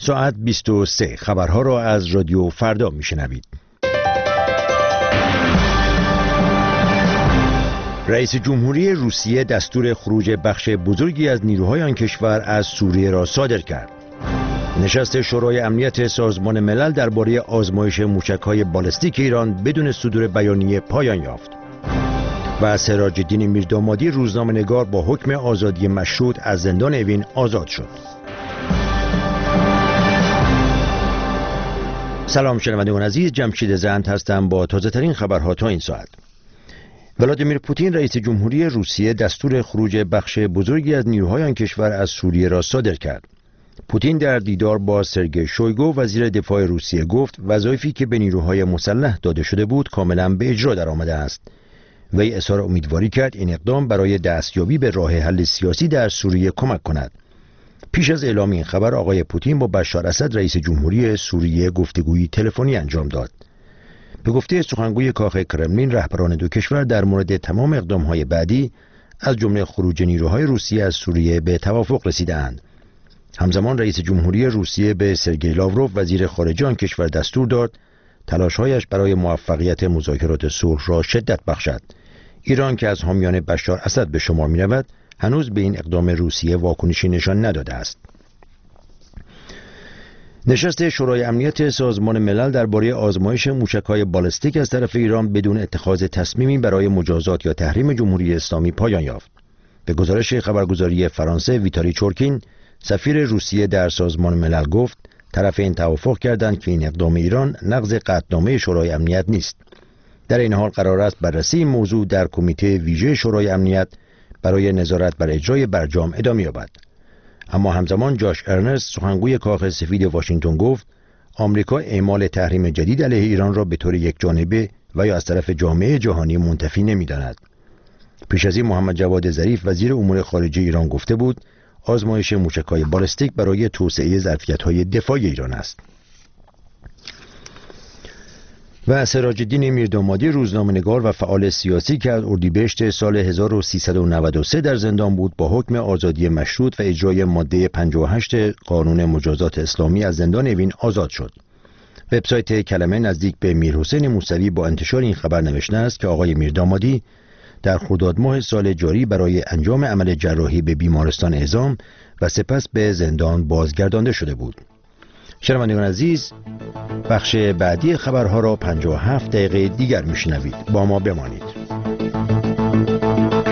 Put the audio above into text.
ساعت 23 خبرها را از رادیو فردا میشنوید. رئیس جمهوری روسیه دستور خروج بخش بزرگی از نیروهای آن کشور از سوریه را صادر کرد. نشست شورای امنیت سازمان ملل درباره آزمایش موشک‌های بالستیک ایران بدون صدور بیانیه پایان یافت. و سراج الدین میردامادی روزنامه‌نگار با حکم آزادی مشروط از زندان اوین آزاد شد. سلام شنوندگان عزیز، جمشید زند هستم با تازه ترین خبرها تا این ساعت. ولادیمیر پوتین رئیس جمهوری روسیه دستور خروج بخش بزرگی از نیروهای آن کشور از سوریه را صادر کرد. پوتین در دیدار با سرگئی شویگو وزیر دفاع روسیه گفت وظایفی که به نیروهای مسلح داده شده بود کاملا به اجرا درآمده است. وی اظهار امیدواری کرد این اقدام برای دستیابی به راه حل سیاسی در سوریه کمک کند. پیش از اعلام این خبر آقای پوتین با بشار اسد رئیس جمهوری سوریه گفتگویی تلفنی انجام داد. به گفته سخنگوی کاخ کرملین رهبران دو کشور در مورد تمام اقدام‌های بعدی از جمله خروج نیروهای روسیه از سوریه به توافق رسیده‌اند. همزمان رئیس جمهوری روسیه به سرگئی لاوروف وزیر خارجه آن کشور دستور داد تلاش‌هایش برای موفقیت مذاکرات صلح را شدت بخشد. ایران که از حامیان بشار اسد به شمار می‌رود هنوز به این اقدام روسیه واکنشی نشان نداده است. نشست شورای امنیت سازمان ملل درباره آزمایش موشک‌های بالستیک از طرف ایران بدون اتخاذ تصمیمی برای مجازات یا تحریم جمهوری اسلامی پایان یافت. به گزارش خبرگزاری فرانسه ویتالی چورکین سفیر روسیه در سازمان ملل گفت طرفین توافق کردند که این اقدام ایران نقض قطعنامه شورای امنیت نیست. در این حال قرار است بررسی این موضوع در کمیته ویژه شورای امنیت برای نظارت بر اجرای برجام ادامه یابد. اما همزمان جاش ارنست سخنگوی کاخ سفید واشنگتن گفت آمریکا اعمال تحریم جدید علیه ایران را به طور یکجانبه و یا از طرف جامعه جهانی منتفی نمی‌داند. پیش از این محمد جواد ظریف وزیر امور خارجه ایران گفته بود آزمایش موشک‌های بالستیک برای توسعه ظرفیت‌های دفاعی ایران است. و سراج الدین میردامادی روزنامه‌نگار و فعال سیاسی که از اردیبهشت سال 1393 در زندان بود با حکم آزادی مشروط و اجرای ماده 58 قانون مجازات اسلامی از زندان اوین آزاد شد. وبسایت کلمه نزدیک به میرحسین موسوی با انتشار این خبر نوشته است که آقای میردامادی در خرداد ماه سال جاری برای انجام عمل جراحی به بیمارستان اعزام و سپس به زندان بازگردانده شده بود. شنوندگان عزیز، بخش بعدی خبرها را 57 دقیقه دیگر میشنوید. با ما بمانید.